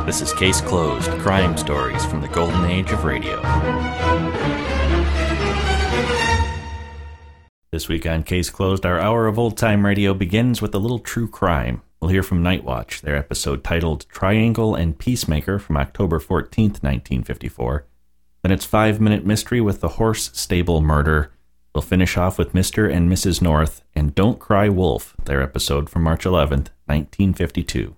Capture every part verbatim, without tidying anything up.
This is Case Closed, crime stories from the golden age of radio. This week on Case Closed, our hour of old-time radio begins with a little true crime. We'll hear from Nightwatch, their episode titled Triangle and Peacemaker from October fourteenth, nineteen fifty-four. Then it's Five Minute Mystery with the Horse Stable Murder. We'll finish off with Mister and Missus North and Don't Cry Wolf, their episode from March eleventh, nineteen fifty-two.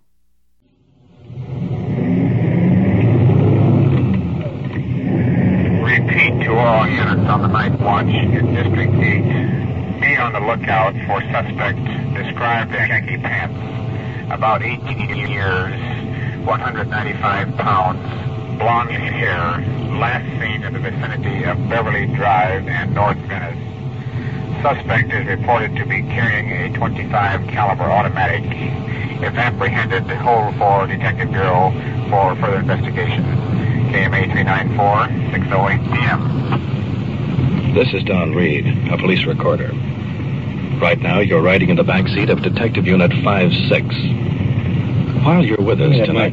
Repeat to all units on the night watch in District eight. Be on the lookout for suspect described as khaki pants, about eighteen years, one hundred ninety-five pounds, blonde hair, last seen in the vicinity of Beverly Drive and North Venice. Suspect is reported to be carrying a twenty-five caliber automatic. If apprehended, hold for Detective Bureau for further investigation. K M A three nine four, six oh eight p m This is Don Reed, a police recorder. Right now, you're riding in the back seat of Detective Unit five six. While you're with us tonight...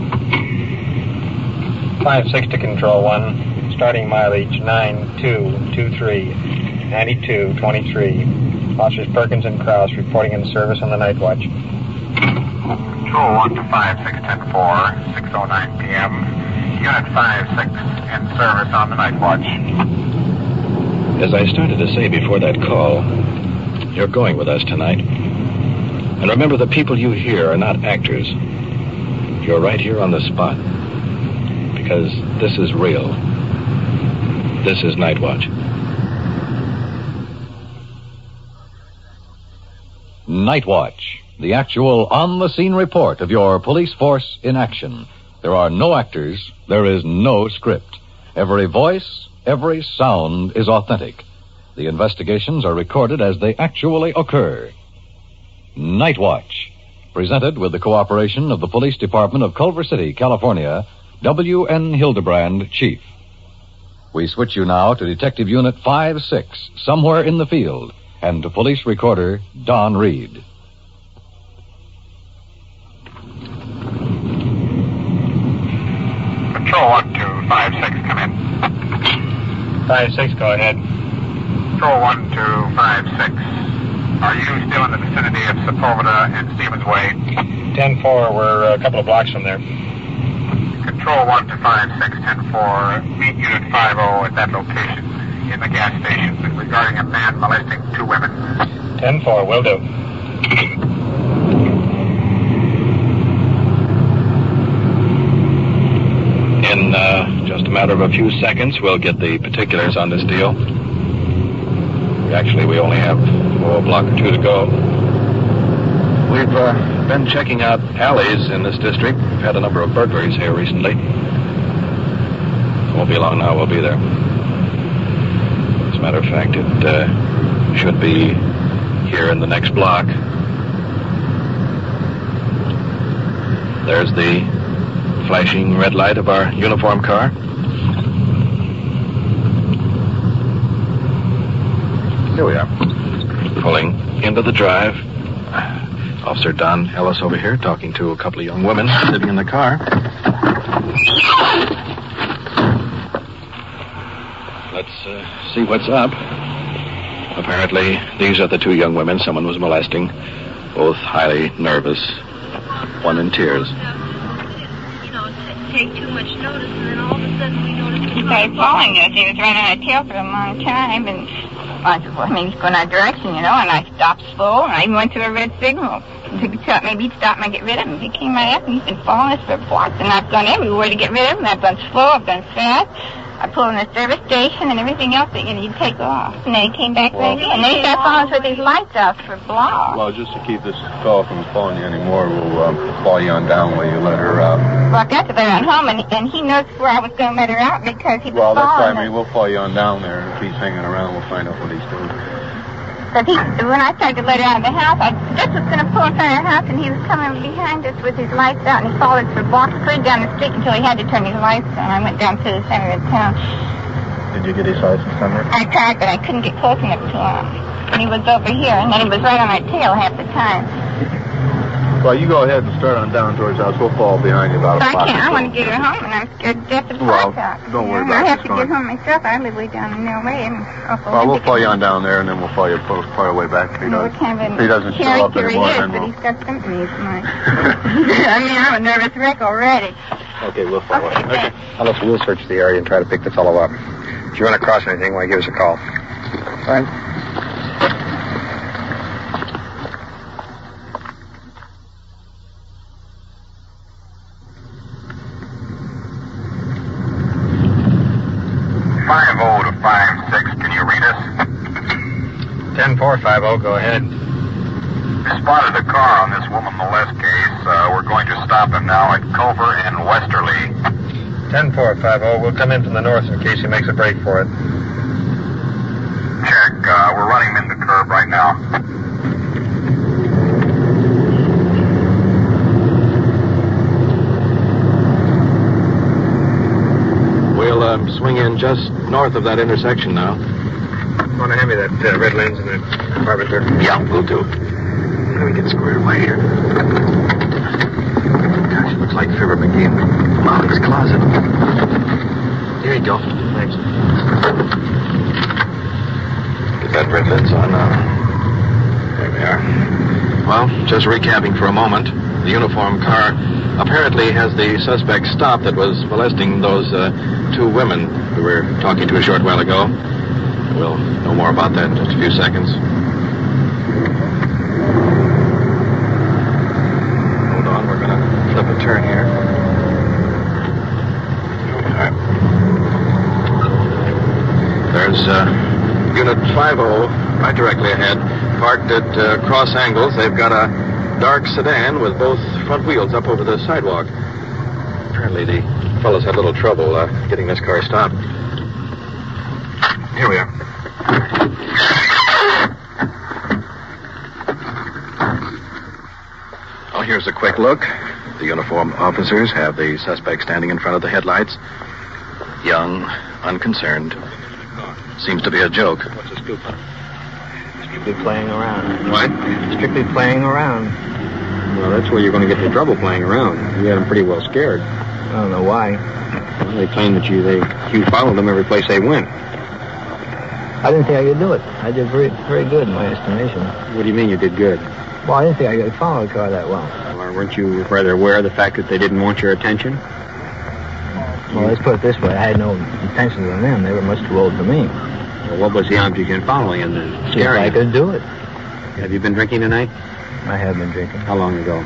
five six to Control one, starting mileage nine two two three, ninety-two twenty-three. Officers Perkins and Krause reporting in service on the night watch. Control one to five six ten four, six oh nine p m Unit five six in service on the night watch. As I started to say before that call, you're going with us tonight. And remember, the people you hear are not actors. You're right here on the spot. Because this is real. This is Night Watch. Night Watch, the actual on-the-scene report of your police force in action. There are no actors, there is no script. Every voice, every sound is authentic. The investigations are recorded as they actually occur. Night Watch, presented with the cooperation of the Police Department of Culver City, California, W N Hildebrand, Chief. We switch you now to Detective Unit five six, somewhere in the field, and to Police Recorder Don Reed. Control one to five six, come in. five six, go ahead. Control one to five six. Are you still in the vicinity of Sepulveda and Stevens Way? ten four, we're a couple of blocks from there. Control one to five six ten four, meet Unit five oh at that location in the gas station regarding a man molesting two women. ten four, will do. In uh, just a matter of a few seconds, we'll get the particulars on this deal. Actually, we only have oh, a block or two to go. We've uh, been checking out alleys in this district. We've had a number of burglaries here recently. Won't be long now, we'll be there. As a matter of fact, it uh, should be here in the next block. There's the flashing red light of our uniform car. Here we are. Pulling into the drive. Officer Don Ellis over here talking to a couple of young women sitting in the car. Let's uh, see what's up. Apparently, these are the two young women someone was molesting. Both highly nervous. One in tears. You know, take too much notice, and then all of a sudden we noticed He started following us. He was running on a tail for a long time, and I mean, he's going our direction, you know, and I stopped slow, and I even went to a red signal. To tell, maybe he'd stop and I'd get rid of him. He came right up, and he's been following us for blocks, and I've gone everywhere to get rid of him. I've gone slow, I've gone fast. I pulled in the service station and everything else that, you know, you'd take off. And then he came back well, right in. And then he started following us with his lights out for blocks. Well, just to keep this fellow from following you anymore, we'll um, follow you on down while you let her out. Well, I got to let her on home, and, and he knows where I was going to let her out because he was well, following Well, that's fine. us. I mean, we'll follow you on down there, and if he's hanging around, we'll find out what he's doing. But he, when I tried to let her out of the house, I just was going to pull in front of her house, and he was coming behind us with his lights out, and he followed us for blocks, clear down the street until he had to turn his lights on. I went down to the center of town. Did you get his license number? I tried, but I couldn't get close enough to him. And he was over here, and then he was right on our tail half the time. Well, you go ahead and start on down towards the house. We'll fall behind you about a But I block. can't. or I so. want to get her home, and I'm scared to death of the Well, fire truck. don't worry you know, about it. I have It's to get fine. home myself. I live way down in Mill Way, and Uncle Well, we'll Lindy follow you can- on down there, and then we'll follow you part part of the way back. If he know does. what kind of If he doesn't a show up character he anymore, is, then but we'll... he's got sympathy of mine. I mean, I'm a nervous wreck already. Okay, we'll follow Okay, it. thanks. Unless we'll search the area and try to pick the fellow up. If you run across anything, why, give us a call. Right. five oh to five six, can you read us? ten four five oh, go ahead. We spotted a car on this woman molest case. Uh, we're going to stop him now at Culver and Westerly. ten four five oh, we'll come in from the north in case he makes a break for it. Check. Uh, we're running him in the curb right now. We'll uh, swing in just north of that intersection now. Want to hand me that uh, red lens in the compartment there? Yeah, we'll do. Let me get squared away here. Gosh, it looks like Fibber McGee in Molly's closet. Here you go. Thanks. Get that red lens on now. There we are. Well, just recapping for a moment. The uniformed car apparently has the suspect stopped that was molesting those uh, two women we were talking to a short while ago. We'll know more about that in just a few seconds. Hold on, we're going to flip a turn here. All right. There's uh, Unit five oh right directly ahead, parked at uh, cross angles. They've got a dark sedan with both front wheels up over the sidewalk. Apparently the fellows had a little trouble uh, getting this car stopped. Here we are. Oh, here's a quick look. The uniformed officers have the suspect standing in front of the headlights. Young, unconcerned. Seems to be a joke. What's the scoop? Strictly playing around. What? Strictly playing around. Well, that's where you're going to get into trouble playing around. You had them pretty well scared. I don't know why. Well, they claim that you they you followed them every place they went. I didn't think I could do it. I did very, very good in my estimation. What do you mean you did good? Well, I didn't think I could follow the car that well. Or weren't you rather aware of the fact that they didn't want your attention? Well, let's put it this way. I had no intentions on them. They were much too old for me. Well, what was the object in following and then See if scaring I you? could do it. Have you been drinking tonight? I have been drinking. How long ago?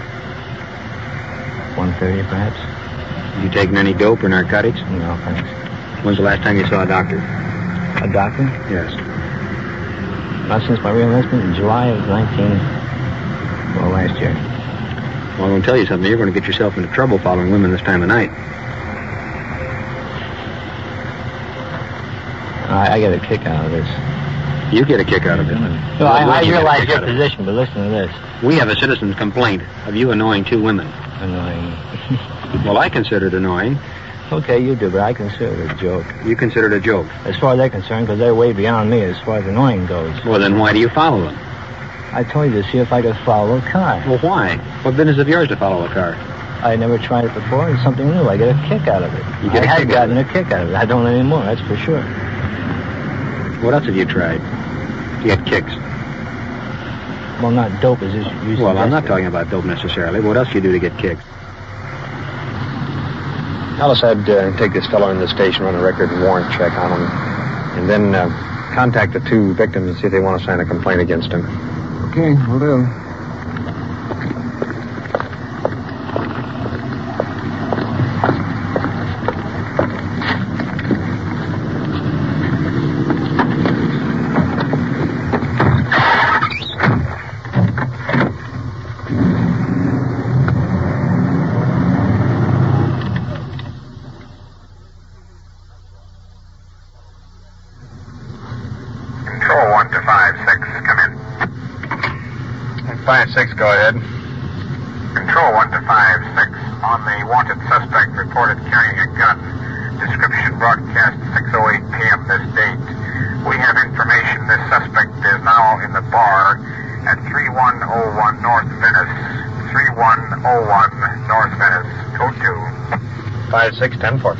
one thirty, perhaps. Have you taken any dope or narcotics? No, thanks. When's the last time you saw a doctor? A doctor? Yes. Not since my re-enlistment in July of nineteen... Well, last year. Well, I'm going to tell you something. You're going to get yourself into trouble following women this time of night. I, I get a kick out of this. You get a kick out of it. No, I, I You get a realize kick your out of it. position, but listen to this. We have a citizen's complaint of you annoying two women. Annoying. Well, I consider it annoying. Okay, you do, but I consider it a joke. You consider it a joke. As far as they're concerned, because they're way beyond me as far as annoying goes. Well, then why do you follow them? I told you to see if I could follow a car. Well, why? What business of yours to follow a car? I never tried it before. It's something new. I get a kick out of it. You get I a had kick out gotten a kick out of it. I don't anymore, that's for sure. What else have you tried to get kicks? Well, not dope as you you Well, I'm not suggested. talking about dope necessarily. What else do you do to get kicks? Alice, I'd uh, take this fellow in the station, run a record and warrant check on him, and then uh, contact the two victims and see if they want to sign a complaint against him. Okay, we'll do. Control one to five six, come in. Five six, go ahead. Control one to five six. On the wanted suspect reported carrying a gun. Description broadcast six oh eight p.m. this date. We have information this suspect is now in the bar at three one oh one North Venice. three five six ten four.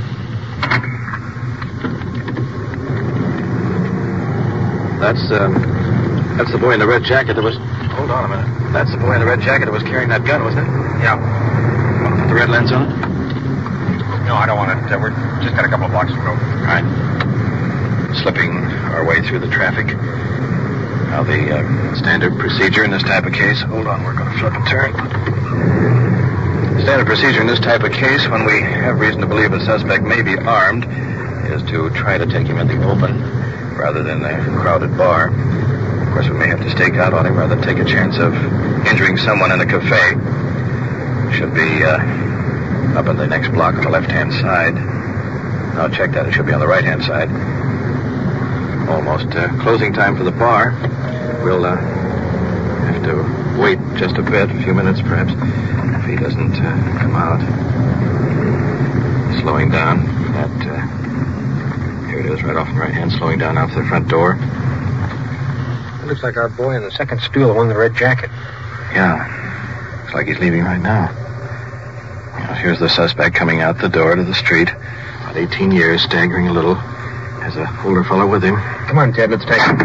That's, um, that's the boy in the red jacket that was... Hold on a minute. That's the boy in the red jacket that was carrying that gun, wasn't it? Yeah. You want to put the red lens on it? No, I don't want it. Uh, we're just got a couple of blocks to go. All right. Slipping our way through the traffic. Now, the uh, standard procedure in this type of case... Hold on, we're going to flip and turn. Standard procedure in this type of case, when we have reason to believe a suspect may be armed, is to try to take him in the open rather than a crowded bar. Of course, we may have to stake out on him rather than take a chance of injuring someone in a cafe. Should be uh, up in the next block on the left-hand side. Now, check that. It should be on the right-hand side. Almost uh, closing time for the bar. We'll uh, have to wait just a bit, a few minutes perhaps, if he doesn't uh, come out. Slowing down. That, uh, here it is, right off in the right hand, slowing down out to the front door. It looks like our boy in the second stool, the one in the red jacket. Yeah. Looks like he's leaving right now. Now, here's the suspect coming out the door to the street. About eighteen years, staggering a little. Has an older fellow with him. Come on, Ted, let's take him.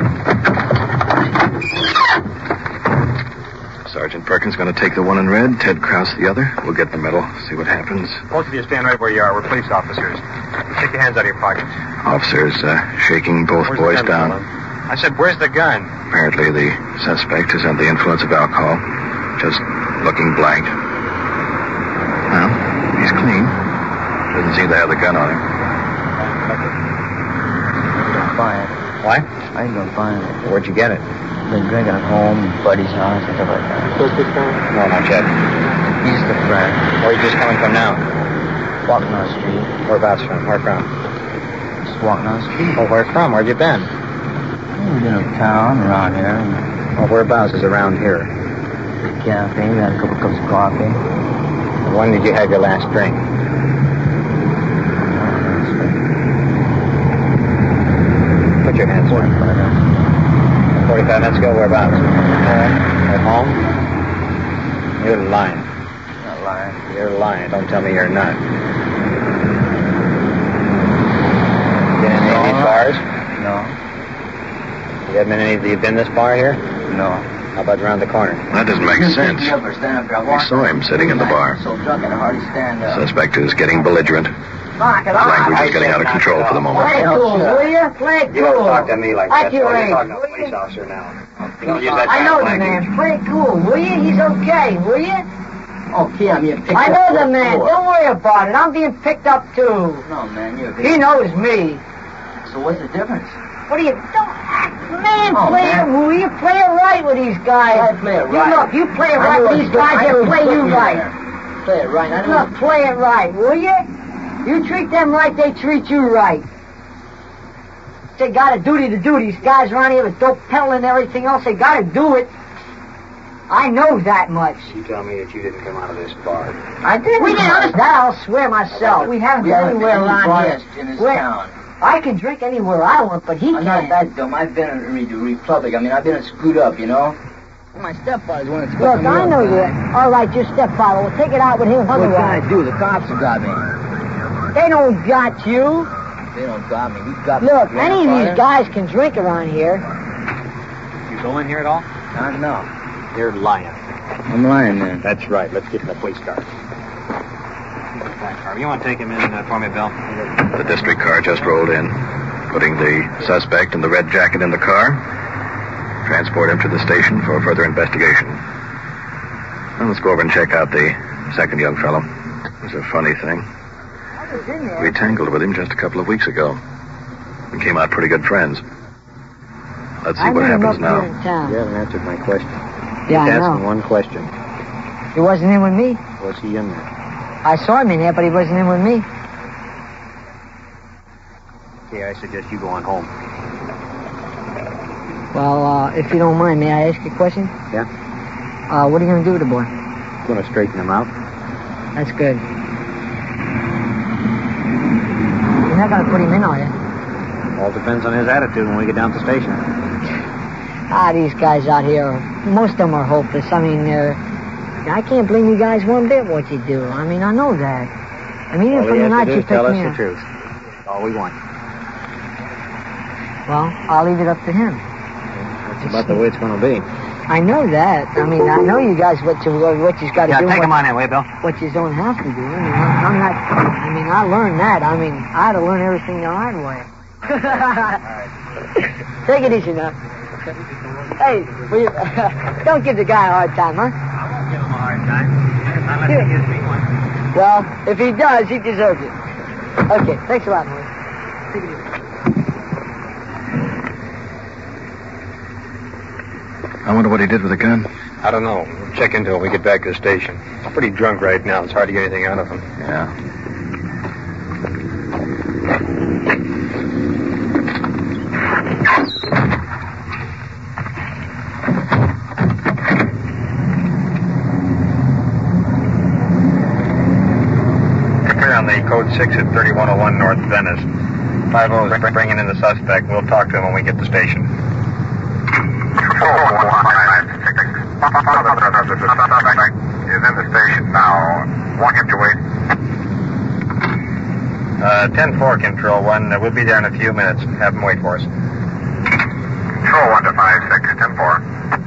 Sergeant Perkins going to take the one in red, Ted Krause the other. We'll get in the middle, see what happens. Both of you stand right where you are. We're police officers. Take your hands out of your pockets. Officers uh, shaking both Where's boys the gun, down. fella? I said, where's the gun? Apparently the suspect is under the influence of alcohol. Just looking blank. Well, he's clean. Doesn't seem to have the gun on him. Fine. What? I ain't gonna find it. Where'd you get it? Been drinking at home, buddy's house, and stuff like that. No, not yet. He's the friend. Where are you just coming from now? Walking on the street. Whereabouts from? Where from? Just walking on the street. Oh, where from? Where'd you been? We've been uptown, around here. And Oh, whereabouts is around here? the cafe, we had a couple cups of coffee. When did you have your last drink? Put your hands where? Forty-five minutes ago, whereabouts? At home? You're lying. Not lying. You're lying. Don't tell me you're not. Been in any of these bars? No. You haven't been in any of the, you been this bar here? No. How about around the corner? That doesn't make sense. Stand up or stand up here. I We walked saw him sitting in the bar. So drunk I can hardly stand up. Suspect is getting belligerent. His language is getting out of control for the moment. Play cool, will you? Play cool. You don't talk to me like Like that. your You're age, talking to a will police you? officer now. You don't use that I kind know of the language. man. Play cool, will you? He's okay, will you? Okay, I'm being picked I up. know the for man. four. Don't worry about it. I'm being picked up, too. No, man, you're He knows me. So what's the difference? What do you... Don't act... Man, Oh, play man. it, will you? Play it right with these guys. I play it You right. look, you play it I right know with it's these good. guys, I know they'll it's play good you here. right. Play it right. I know. Look, play it right, will you? You treat them right, they treat you right. They got a duty to do. These guys around here with dope peddling and everything else, they got to do it. I know that much. You tell me that you didn't come out of this bar. I didn't. We didn't understand. That I'll swear myself. We haven't We been haven't anywhere been around biased here. in this Where- town. I can drink anywhere I want, but he I'm not can't. that dumb. I've been in the Republic. I mean, I've been screwed up, you know? My stepfather's one that's Look, I know you. All right, your stepfather. We'll take it out with him. What Otherwise, can I do? The cops have got me. they don't got you. They don't got me. We've got Look, me. any of these guys can drink around here. You go in here at all? I know. You're lying. I'm lying, man. That's right. Let's get in the police car. You want to take him in uh, for me, Bill? The district car just rolled in, putting the suspect in the red jacket in the car. Transport him to the station for further investigation. Now let's go over and check out the second young fellow. It was a funny thing. I was in there. We tangled with him just a couple of weeks ago. We came out pretty good friends. Let's see I what knew him happens up now. here in town. You haven't answered my question. Yeah, I Just asking know. one question. He wasn't in with me. Was he in there? I saw him in there, but he wasn't in with me. Okay, I suggest you go on home. Well, uh, if you don't mind, may I ask you a question? Yeah? Uh, what are you going to do with the boy? Going to straighten him out. That's good. You're not going to put him in, are you? All depends on his attitude when we get down to the station. Ah, these guys out here, most of them are hopeless. I mean, uh, I can't blame you guys one bit what you do. I mean, I know that. I mean, even All from you the have night to do you is tell take us me the out. truth. That's all we want. Well, I'll leave it up to him. That's about the way it's going to be. I know that. I mean, I know you guys what you what you've got to Yeah, do. take what, him on in, will you, Bill? What you don't have to do. I mean, I'm, I'm not. I mean, I learned that. I mean, I had to learn everything the hard way. Take it easy now. Hey, will you, don't give the guy a hard time, huh? I won't give him a hard time. Unless he gives me one. Well, if he does, he deserves it. Okay, thanks a lot, Maurice. Take it easy. I wonder what he did with the gun. I don't know. We'll check into it when we get back to the station. I'm pretty drunk right now. It's hard to get anything out of him. Yeah. Clear on the code six at thirty-one oh one North Venice. five oh is bringing in the suspect. We'll talk to him when we get to the station. The suspect is in the station now. Want him to wait? Uh, ten four, Control one. Uh, we'll be there in a few minutes. Have him wait for us. Control one to five six, ten four.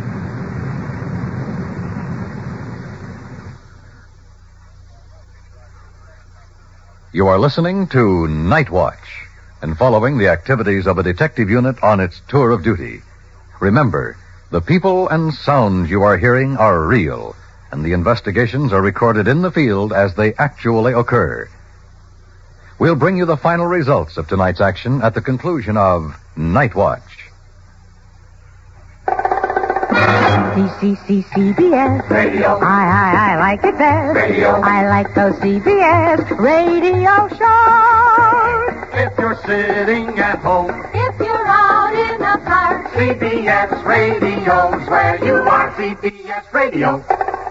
You are listening to Night Watch and following the activities of a detective unit on its tour of duty. Remember, the people and sounds you are hearing are real, and the investigations are recorded in the field as they actually occur. We'll bring you the final results of tonight's action at the conclusion of Night Watch. C C C C B S Radio. I, I, I like it best. Radio. I like those C B S radio shows. If you're sitting at home, If you're out in the park, C B S Radio's where you are. C B S Radio.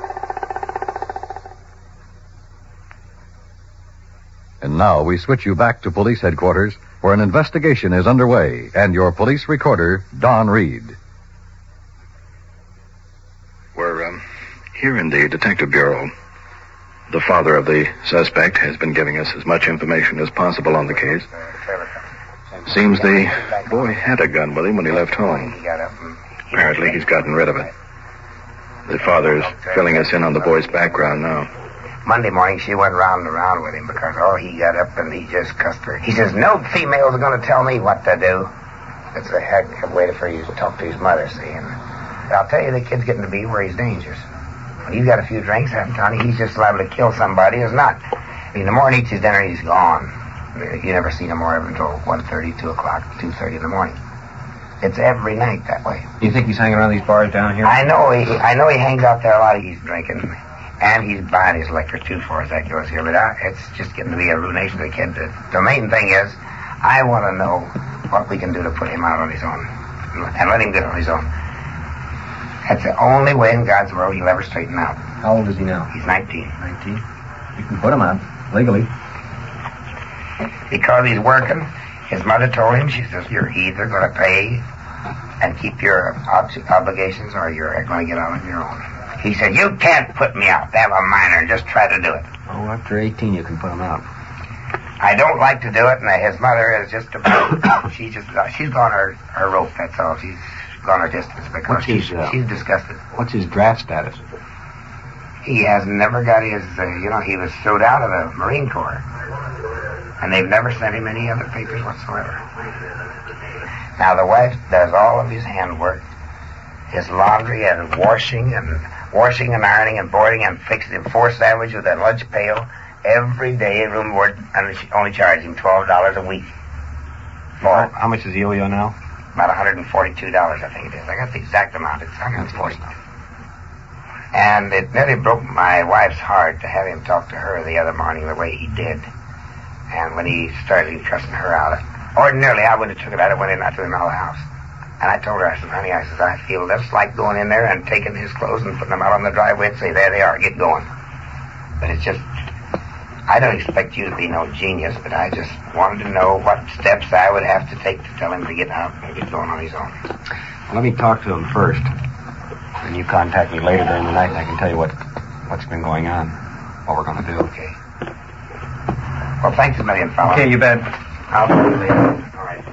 And now we switch you back to police headquarters, where an investigation is underway, and your police recorder, Don Reed. We're um, here in the Detective Bureau. The father of the suspect has been giving us as much information as possible on the case. Seems the boy had a gun with him when he left home. Apparently he's gotten rid of it. The father's filling us in on the boy's background now. Monday morning, she went round and around with him because, oh, he got up and he just cussed her. He says, no females are going to tell me what to do. That's a heck of a way for you to talk to his mother, see. And I'll tell you, the kid's getting to be where he's dangerous. When he's got a few drinks, I'm telling you, he's just liable to kill somebody who's not. I mean, the more he eats his dinner, he's gone. You never see him more until one thirty, two o'clock, two thirty in the morning. It's every night that way. You think he's hanging around these bars down here? I know he, I know he hangs out there a lot. He's drinking. And he's buying his liquor, too, for as that goes here. But I, it's just getting to be a ruination of the kid. The, the main thing is, I want to know what we can do to put him out on his own. And let him get on his own. That's the only way in God's world he'll ever straighten out. How old is he now? He's nineteen. nineteen? You can put him out, legally. Because he's working, his mother told him, she says, you're either going to pay and keep your ob- obligations or you're going to get out on your own. He said, you can't put me out. Have a minor and just try to do it. Oh, after eighteen, you can put him out. I don't like to do it, and his mother is just about, she just, she's gone her, her rope, that's all. She's gone her distance because What's his, she's, uh, she's disgusted. What's his draft status? He has never got his, uh, you know, he was thrown out of the Marine Corps. And they've never sent him any other papers whatsoever. Now, the wife does all of his handwork, his laundry and washing and washing and ironing and boarding and fixing him four sandwiches with a lunch pail every day, room board, and she only charged him twelve dollars a week. How, how much does he owe you now? About one hundred forty-two dollars, I think it is. I got the exact amount. It's one hundred forty. And it nearly broke my wife's heart to have him talk to her the other morning the way he did. And when he started cussing her out, ordinarily I would have took it out and went in out to him out of the house. And I told her, I said, honey, I said, I feel just like going in there and taking his clothes and putting them out on the driveway and say, there they are, get going. But it's just, I don't expect you to be no genius, but I just wanted to know what steps I would have to take to tell him to get out and get going on his own. Well, let me talk to him first. And you contact me later during the night and I can tell you what, what's been going on, what we're going to do. Okay. Well, thanks a million, fella. Okay, you bet. I'll see you later. All right.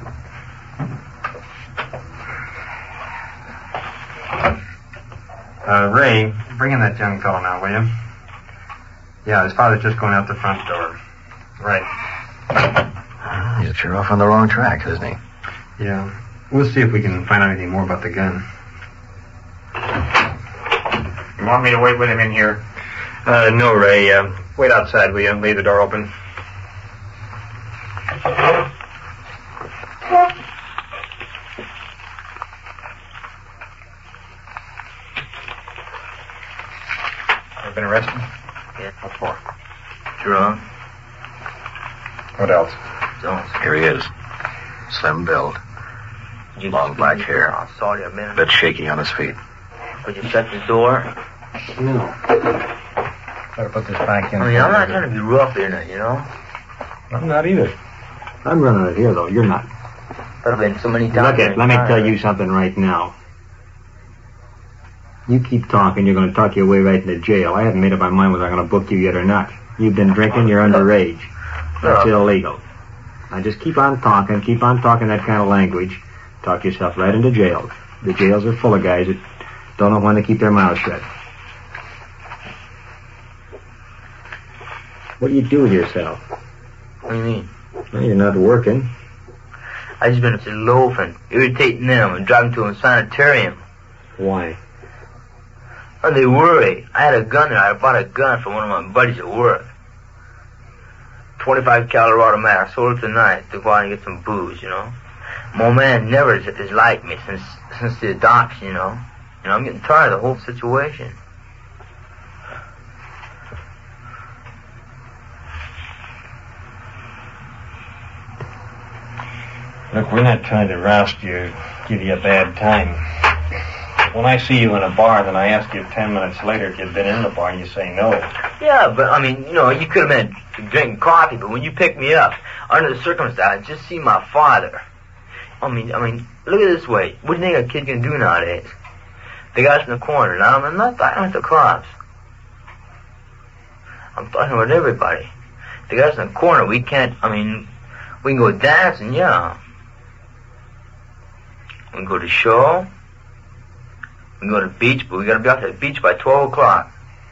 Uh, Ray, bring in that young fellow now, will you? Yeah, his father's just going out the front door. Right. He's sure off on the wrong track, isn't he? Yeah. We'll see if we can find out anything more about the gun. You want me to wait with him in here? Uh, no, Ray. Uh, wait outside, will you? Leave the door open. Ever been arrested? Yeah. What for? Drunk. What else? Don't. Here he is. Slim build. You Long black hair. I saw you a minute. Bit shaky on his feet. Could you shut the door? No. Better put this back in. I mean, I'm not trying to be rough in it, you know? I'm not either. I'm running it here, though. You're not. But I've been so many times. Look it, let me tell you something right now. You keep talking, you're going to talk your way right into jail. I haven't made up my mind whether I'm going to book you yet or not. You've been drinking, you're underage. That's No. illegal. Now just keep on talking, keep on talking that kind of language. Talk yourself right into jail. The jails are full of guys that don't know when to keep their mouths shut. What do you do with yourself? What do you mean? Well, you're not working. I just been loafing, irritating them, and driving to a sanitarium. Why? Oh, they worry. I had a gun there. I bought a gun from one of my buddies at work. twenty-five caliber automatic. I sold it tonight to go out and get some booze, you know. My man never is, is like me since since the adoption, you know. You know, I'm getting tired of the whole situation. Look, we're not trying to roust you, give you a bad time. When I see you in a bar, then I ask you ten minutes later if you've been in the bar, and you say no. Yeah, but, I mean, you know, you could have been drinking coffee, but when you picked me up, under the circumstances, I just see my father. I mean, I mean, look at it this way. What do you think a kid can do nowadays? They got us in the corner. Now, I'm not talking with the cops. I'm talking with everybody. They got us in the corner. We can't, I mean, we can go dancing, yeah. We can go to the show. We can go to the beach, but we gotta be out at the beach by twelve o'clock.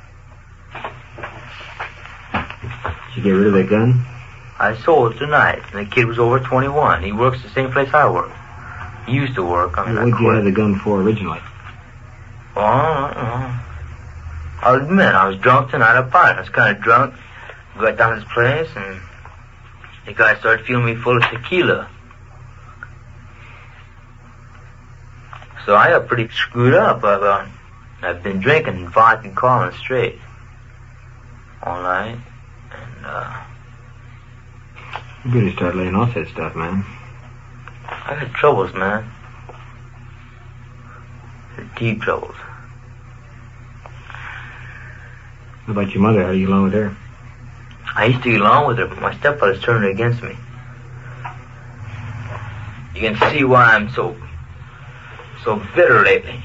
Did you get rid of that gun? I sold it tonight, and the kid was over twenty-one. He works the same place I work. He used to work. I mean, What'd you have the gun for originally? Well, I don't know. I'll admit, I was drunk tonight at party. I was kind of drunk. Got down to his place, and the guy started filling me full of tequila. So I got pretty screwed up. I've, uh, I've been drinking vodka and calling straight all night, and uh, You better start laying off that stuff, man. I got troubles, man. They're deep troubles. What about your mother? How do you get along with her? I used to get along with her, but my stepfather's turned her against me. You can see why I'm so, so bitter lately.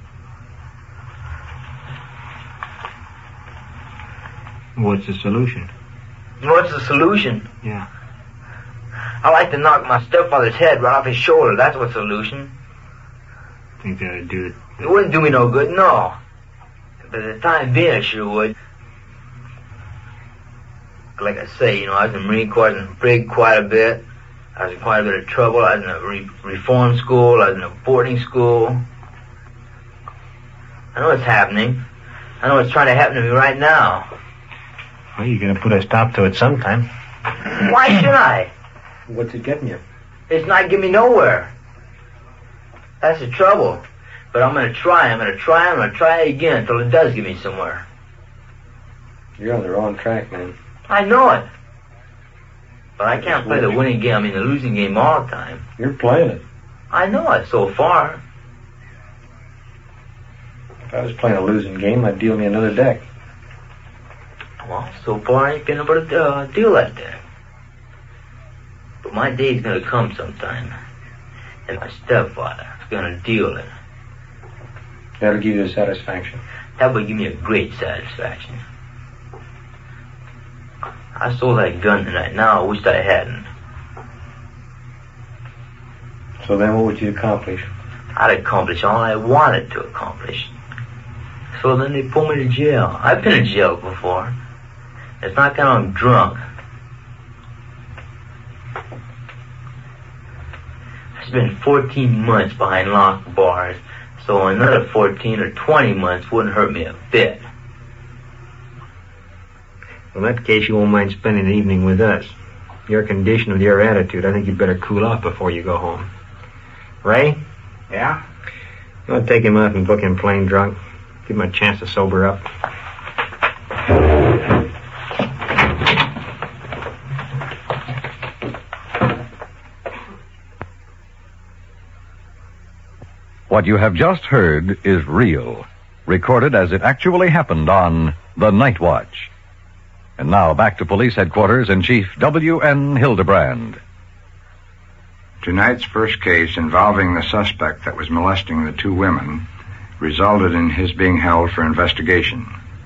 What's the solution? What's the solution? Yeah. I like to knock my stepfather's head right off his shoulder. That's what's the solution. Think that'd do it? It wouldn't do me no good, no. But at the time being, it sure would. Like I say, you know, I was in the Marine Corps, I was in the brig quite a bit. I was in quite a bit of trouble. I was in a re- reform school. I was in a boarding school. I know what's happening. I know what's trying to happen to me right now. Well, you're going to put a stop to it sometime. Why should I? What's it getting you? It's not getting me nowhere. That's the trouble. But I'm going to try. I'm going to try. I'm going to try it again until it does get me somewhere. You're on the wrong track, man. I know it. But I can't play the winning game, I mean the losing game all the time. You're playing it. I know it so far. If I was playing a losing game, I'd deal me another deck. Well, so far I ain't been able to uh, deal that deck. But my day's gonna come sometime. And my stepfather's gonna deal it. That'll give you a satisfaction. That would give me a great satisfaction. I stole that gun tonight. Now I wished I hadn't. So then what would you accomplish? I'd accomplish all I wanted to accomplish. So then they pulled me to jail. I've been in jail before. It's not that I'm drunk. I spent fourteen months behind locked bars, so another fourteen or twenty months wouldn't hurt me a bit. In that case, you won't mind spending an evening with us. Your condition with your attitude, I think you'd better cool off before you go home. Ray? Yeah? You want to take him out and book him plain drunk? Give him a chance to sober up. What you have just heard is real, recorded as it actually happened on The Night Watch. And now back to police headquarters and Chief W N Hildebrand. Tonight's first case involving the suspect that was molesting the two women resulted in his being held for investigation.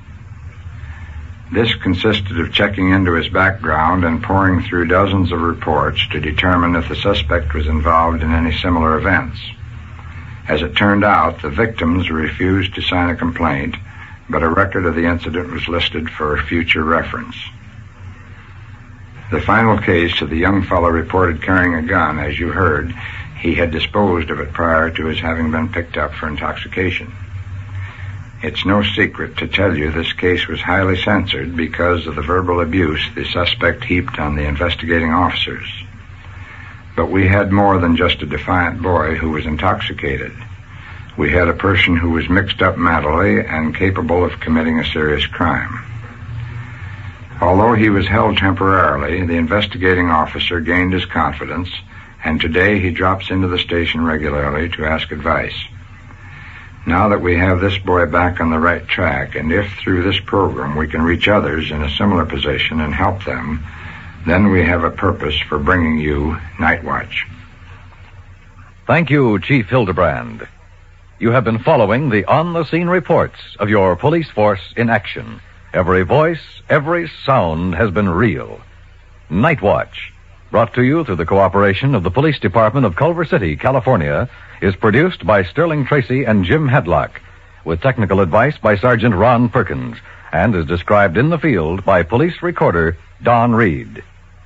This consisted of checking into his background and poring through dozens of reports to determine if the suspect was involved in any similar events. As it turned out, the victims refused to sign a complaint, but a record of the incident was listed for future reference. The final case of the young fellow reported carrying a gun, as you heard, he had disposed of it prior to his having been picked up for intoxication. It's no secret to tell you this case was highly censored because of the verbal abuse the suspect heaped on the investigating officers. But we had more than just a defiant boy who was intoxicated. We had a person who was mixed up mentally and capable of committing a serious crime. Although he was held temporarily, the investigating officer gained his confidence, and today he drops into the station regularly to ask advice. Now that we have this boy back on the right track, and if through this program we can reach others in a similar position and help them, then we have a purpose for bringing you Night Watch. Thank you, Chief Hildebrand. You have been following the on-the-scene reports of your police force in action. Every voice, every sound has been real. Night Watch, brought to you through the cooperation of the Police Department of Culver City, California, is produced by Sterling Tracy and Jim Hadlock, with technical advice by Sergeant Ron Perkins, and is described in the field by police recorder Don Reed.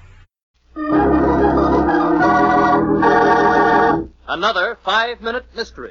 Another five-minute mystery.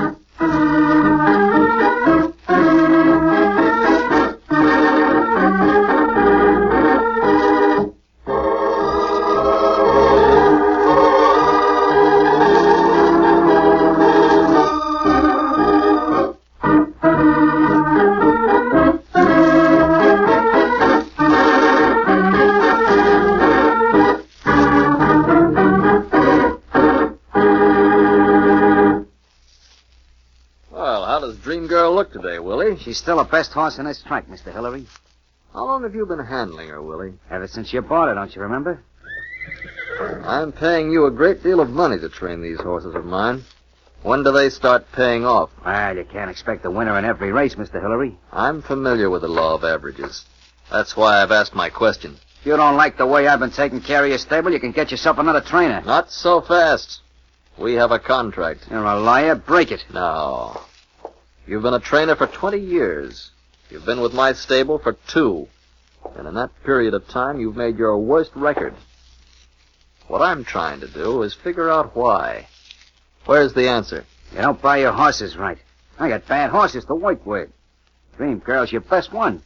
Look today, Willie. She's still the best horse in this track, Mister Hillary. How long have you been handling her, Willie? Ever since you bought her, don't you remember? I'm paying you a great deal of money to train these horses of mine. When do they start paying off? Well, you can't expect a winner in every race, Mister Hillary. I'm familiar with the law of averages. That's why I've asked my question. If you don't like the way I've been taking care of your stable, you can get yourself another trainer. Not so fast. We have a contract. You're a liar. Break it. No. You've been a trainer for twenty years. You've been with my stable for two. And in that period of time, you've made your worst record. What I'm trying to do is figure out why. Where's the answer? You don't buy your horses right. I got bad horses to work with. Dream Girl's your best one.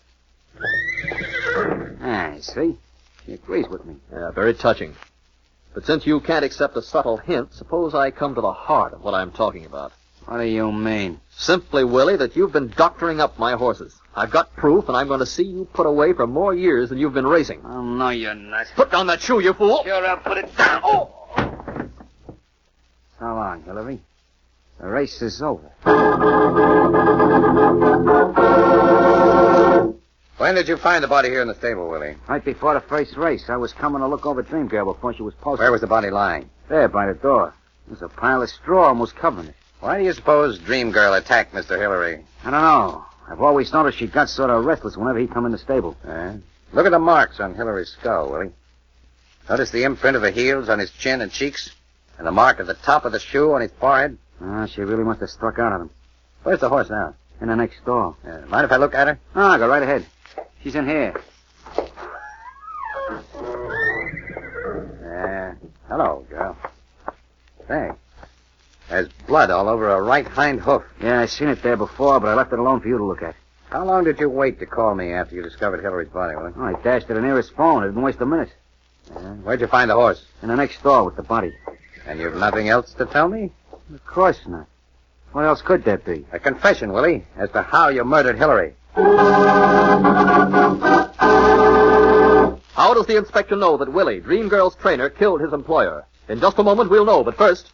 I see. She agrees with me. Yeah, very touching. But since you can't accept a subtle hint, suppose I come to the heart of what I'm talking about. What do you mean? Simply, Willie, that you've been doctoring up my horses. I've got proof, and I'm going to see you put away for more years than you've been racing. Oh, no, you're not. Put down that shoe, you fool. Sure, I'll put it down. Oh! So long, Hillary. The race is over. When did you find the body here in the stable, Willie? Right before the first race. I was coming to look over Dream Girl before she was posted. Where was the body lying? There, by the door. There's a pile of straw almost covering it. Why do you suppose Dream Girl attacked Mister Hillary? I don't know. I've always noticed she got sort of restless whenever he come in the stable. Uh, Look at the marks on Hillary's skull, Willie. Notice the imprint of the heels on his chin and cheeks? And the mark at the top of the shoe on his forehead? Ah, she really must have struck out on him. Where's the horse now? In the next stall. Uh, mind if I look at her? Ah, go right ahead. She's in here. Yeah. Hello, girl. Say, there's blood all over her right hind hoof. Yeah, I seen it there before, but I left it alone for you to look at. How long did you wait to call me after you discovered Hillary's body, Willie? Oh, I dashed to the nearest phone. It didn't waste a minute. Yeah. Where'd you find the horse? In the next stall with the body. And you've nothing else to tell me? Of course not. What else could there be? A confession, Willie, as to how you murdered Hillary. How does the inspector know that Willie, Dream Girl's trainer, killed his employer? In just a moment, we'll know, but first...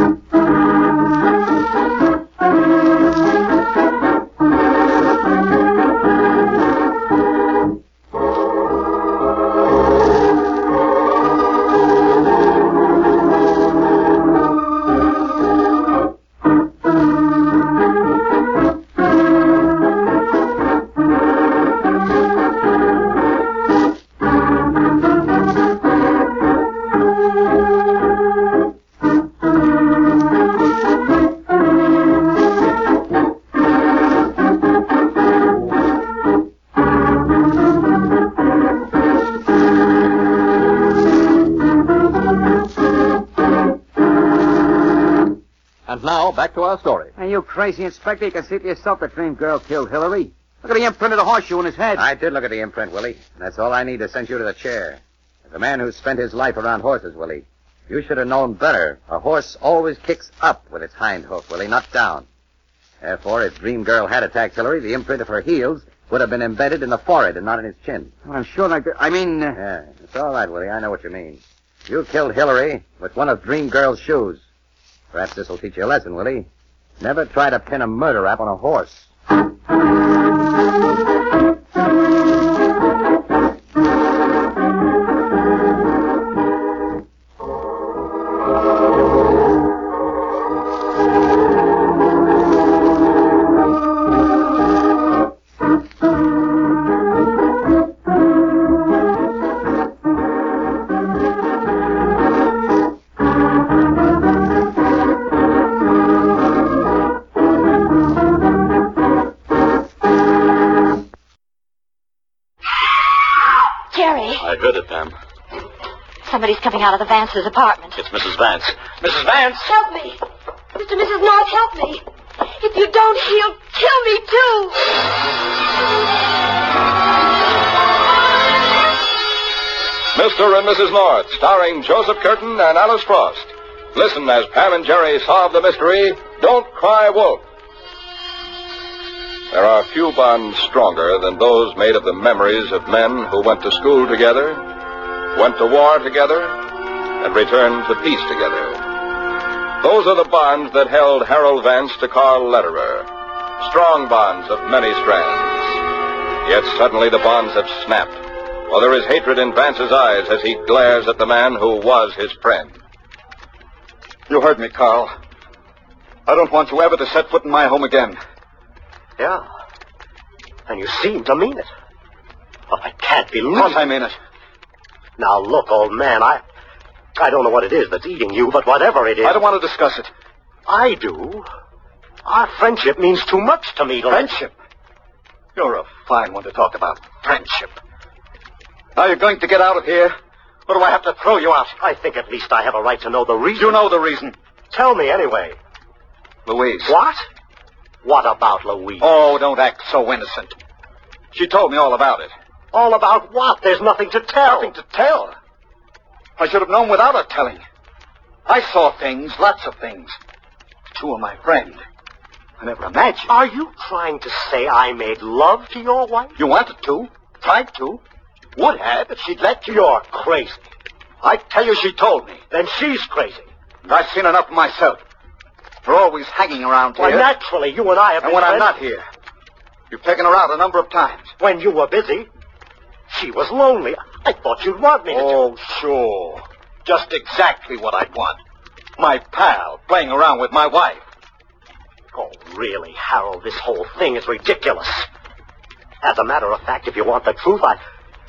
Back to our story. Hey, you crazy inspector. You can see for yourself that Dream Girl killed Hillary. Look at the imprint of the horseshoe in his head. I did look at the imprint, Willie. That's all I need to send you to the chair. As a man who spent his life around horses, Willie, you should have known better. A horse always kicks up with its hind hoof, Willie, not down. Therefore, if Dream Girl had attacked Hillary, the imprint of her heels would have been embedded in the forehead and not in his chin. Well, I'm sure like I mean... Uh... Yeah, it's all right, Willie. I know what you mean. You killed Hillary with one of Dream Girl's shoes. Perhaps this will teach you a lesson, Willie. Never try to pin a murder rap on a horse. Somebody's coming out of the Vance's apartment. It's Missus Vance. Missus Vance! Help me! Mister and Missus North, help me! If you don't, he'll kill me, too! Mister and Missus North, starring Joseph Curtin and Alice Frost. Listen as Pam and Jerry solve the mystery, Don't Cry Wolf. There are few bonds stronger than those made of the memories of men who went to school together, went to war together, and returned to peace together. Those are the bonds that held Harold Vance to Carl Lederer. Strong bonds of many strands. Yet suddenly the bonds have snapped, while there is hatred in Vance's eyes as he glares at the man who was his friend. You heard me, Carl. I don't want you ever to set foot in my home again. Yeah. And you seem to mean it. But I can't believe... Of course I mean it. Now, look, old man, I... I don't know what it is that's eating you, but whatever it is... I don't want to discuss it. I do. Our friendship means too much to me. To friendship? You're a fine one to talk about. Friendship. Now you're going to get out of here, or do I have to throw you out? I think at least I have a right to know the reason. You know the reason. Tell me anyway. Louise. What? What about Louise? Oh, don't act so innocent. She told me all about it. All about what? There's nothing to tell. Nothing to tell? I should have known without her telling. I saw things, lots of things. But you were my friend. I never imagined. Are you trying to say I made love to your wife? You wanted to. Tried to. Would have if she'd let you. You're crazy. I tell you she told me. Then she's crazy. And I've seen enough myself. You're always hanging around here. Why, naturally, you and I have been And when friends. I'm not here, you've taken her out a number of times. When you were busy. She was lonely. I thought you'd want me to... Oh, sure. Just exactly what I'd want. My pal playing around with my wife. Oh, really, Harold, this whole thing is ridiculous. As a matter of fact, if you want the truth, I...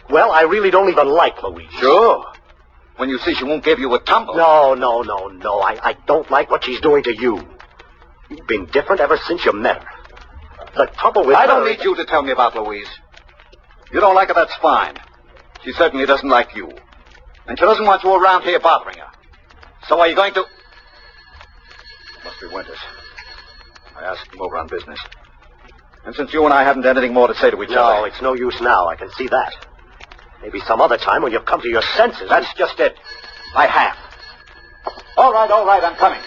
Well, I really don't even like Louise. Sure. When you see she won't give you a tumble. No, no, no, no. I, I don't like what she's doing to you. You've been different ever since you met her. The trouble with I her... don't need you to tell me about Louise. You don't like her, that's fine. She certainly doesn't like you. And she doesn't want you around here bothering her. So are you going to... Must be Winters. I asked him over on business. And since you and I haven't anything more to say to each no, other... No, it's no use now. I can see that. Maybe some other time when you've come to your senses. That's just it. I have. All right, all right, I'm coming.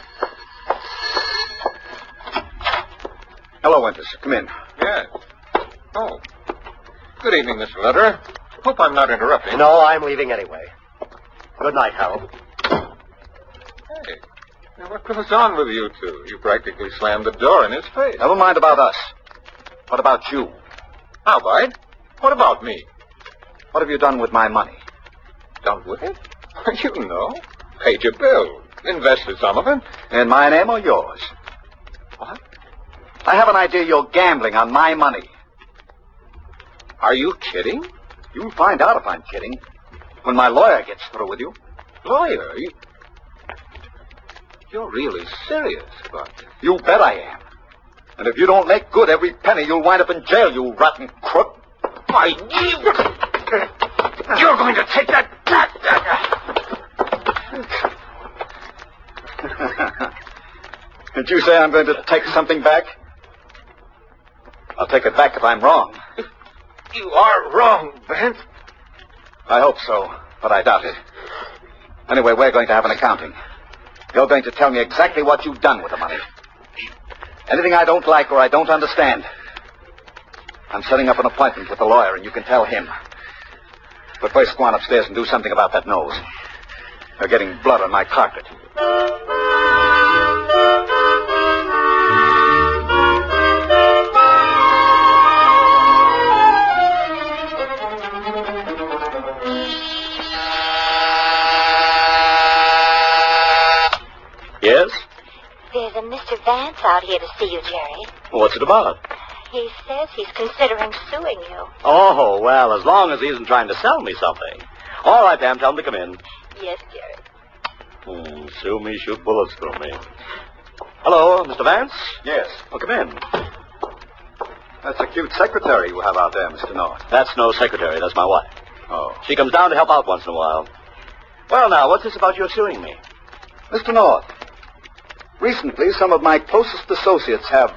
Hello, Winters. Come in. Yes. Oh. Good evening, Mister Lederer. Hope I'm not interrupting. No, I'm leaving anyway. Good night, Harold. Hey, now what goes on with you two? You practically slammed the door in his face. Never mind about us. What about you? How, Bide? What about me? What have you done with my money? Done with it? You know. Paid your bill. Invested some of it. In my name or yours? What? I have an idea you're gambling on my money. Are you kidding? You'll find out if I'm kidding when my lawyer gets through with you. Lawyer? You... You're really serious, Buck. You bet I am. And if you don't make good every penny, you'll wind up in jail, you rotten crook. My... You're going to take that back. Did you say I'm going to take something back? I'll take it back if I'm wrong. You are wrong, Bent. I hope so, but I doubt it. Anyway, we're going to have an accounting. You're going to tell me exactly what you've done with the money. Anything I don't like or I don't understand. I'm setting up an appointment with the lawyer, and you can tell him. But first, go on upstairs and do something about that nose. You're getting blood on my carpet. Yes? There's a Mister Vance out here to see you, Jerry. What's it about? He says he's considering suing you. Oh, well, as long as he isn't trying to sell me something. All right, ma'am, tell him to come in. Yes, Jerry. Hmm, sue me, shoot bullets through me. Hello, Mister Vance? Yes. Well, come in. That's a cute secretary you have out there, Mister North. That's no secretary. That's my wife. Oh. She comes down to help out once in a while. Well, now, what's this about your suing me? Mister North, recently some of my closest associates have,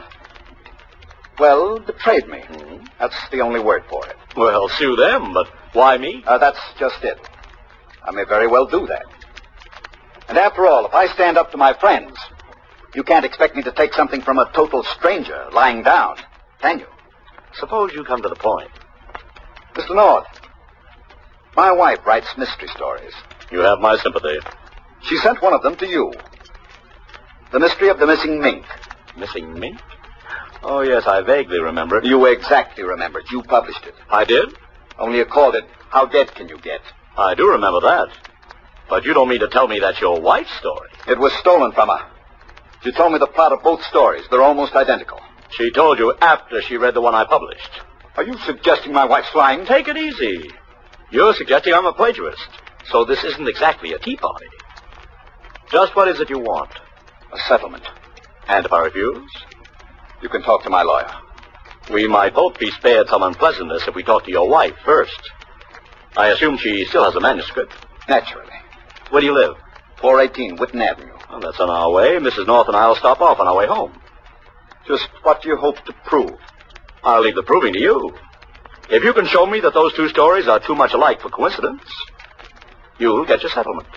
well, betrayed me. Mm-hmm. That's the only word for it. Well, sue them, but why me? Uh, that's just it. I may very well do that. And after all, if I stand up to my friends, you can't expect me to take something from a total stranger lying down, can you? Suppose you come to the point. Mister North, my wife writes mystery stories. You have my sympathy. She sent one of them to you. The Mystery of the Missing Mink. Missing mink? Oh, yes, I vaguely remember it. You exactly remember it. You published it. I did? Only you called it, How Dead Can You Get? I do remember that. But you don't mean to tell me that's your wife's story. It was stolen from her. She told me the plot of both stories. They're almost identical. She told you after she read the one I published. Are you suggesting my wife's lying? Take it easy. You're suggesting I'm a plagiarist. So this isn't exactly a tea party. Just what is it you want? A settlement. And if I refuse? You can talk to my lawyer. We might both be spared some unpleasantness if we talk to your wife first. I assume she still has a manuscript. Naturally. Where do you live? four eighteen Whitten Avenue. Well, that's on our way. Missus North and I will stop off on our way home. Just what do you hope to prove? I'll leave the proving to you. If you can show me that those two stories are too much alike for coincidence, you'll get your settlement.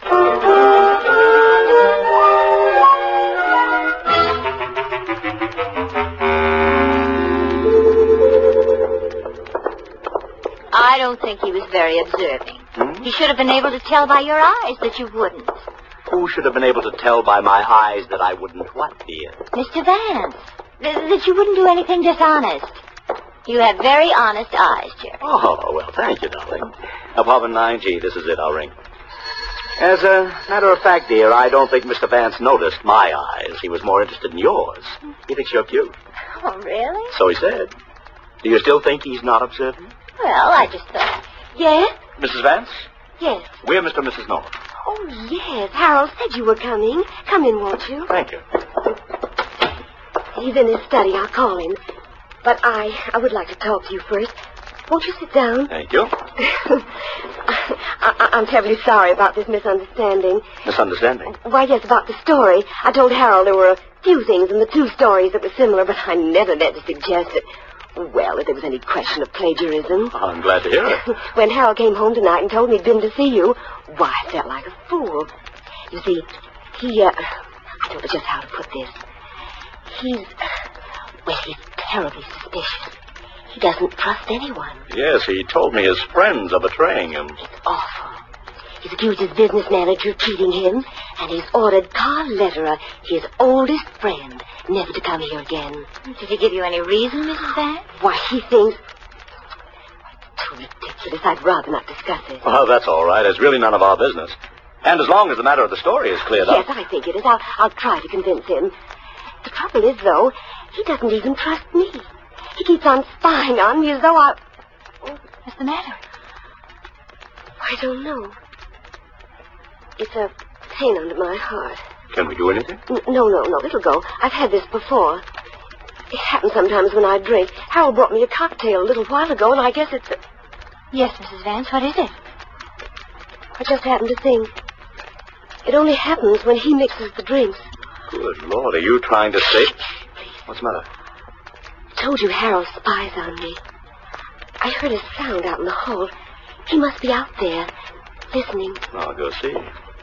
I don't think he was very observing. Hmm? He should have been able to tell by your eyes that you wouldn't. Who should have been able to tell by my eyes that I wouldn't what, dear? Mister Vance, th- that you wouldn't do anything dishonest. You have very honest eyes, Jerry. Oh, well, thank you, darling. Apartment nine G, this is it. I'll ring. As a matter of fact, dear, I don't think Mister Vance noticed my eyes. He was more interested in yours. He thinks you're cute. Oh, really? So he said. Do you still think he's not observing? Well, I just thought Yes? Missus Vance? Yes. We're Mister and Missus North. Oh, yes. Harold said you were coming. Come in, won't you? Thank you. He's in his study. I'll call him. But I, I would like to talk to you first. Won't you sit down? Thank you. I, I'm terribly sorry about this misunderstanding. Misunderstanding? Why, yes, about the story. I told Harold there were a few things in the two stories that were similar, but I never meant to suggest that, well, if there was any question of plagiarism. I'm glad to hear it. When Harold came home tonight and told me he'd been to see you, why, I felt like a fool. You see, he, uh, I don't know just how to put this. He's, well, he's terribly suspicious. He doesn't trust anyone. Yes, he told me his friends are betraying him. It's awful. He's accused his business manager of cheating him, and he's ordered Carl Lederer, his oldest friend, never to come here again. Did he give you any reason, Missus Vance? Why, he thinks... Too ridiculous. I'd rather not discuss it. Well, that's all right. It's really none of our business. And as long as the matter of the story is cleared yes, up... Yes, I think it is. I'll, I'll try to convince him. The trouble is, though, he doesn't even trust me. He keeps on spying on me as though I... Oh, what's the matter? I don't know. It's a pain under my heart. Can we do anything? N- no, no, no. It'll go. I've had this before. It happens sometimes when I drink. Harold brought me a cocktail a little while ago, and I guess it's a... Yes, Missus Vance, what is it? I just happened to think. It only happens when he mixes the drinks. Good Lord, are you trying to say... What's the matter? I told you Harold spies on me. I heard a sound out in the hall. He must be out there, listening. I'll go see.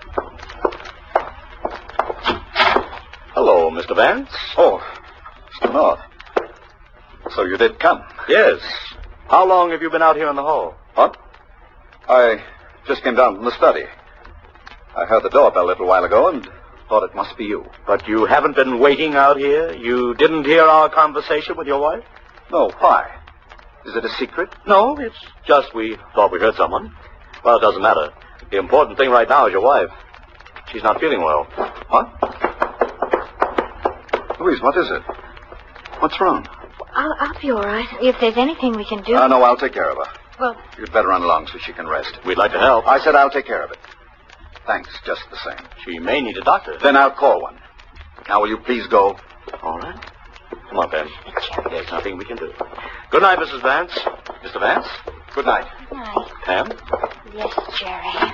Hello, Mister Vance. Oh, Mister North. So you did come? Yes. How long have you been out here in the hall? What? I just came down from the study. I heard the doorbell a little while ago and thought it must be you. But you haven't been waiting out here? You didn't hear our conversation with your wife? No, why? Is it a secret? No, it's just we thought we heard someone. Well, it doesn't matter. The important thing right now is your wife. She's not feeling well. What? Louise, what is it? What's wrong? I'll, I'll be all right. If there's anything we can do... Uh, no, I'll take care of her. Well... You'd better run along so she can rest. We'd like to help. I said I'll take care of it. Thanks, just the same. She may need a doctor. Then I'll call one. Now, will you please go? All right. Come on, Ben. There's nothing we can do. Good night, Missus Vance. Mister Vance? Good night. Good night. Pam? Yes, Jerry.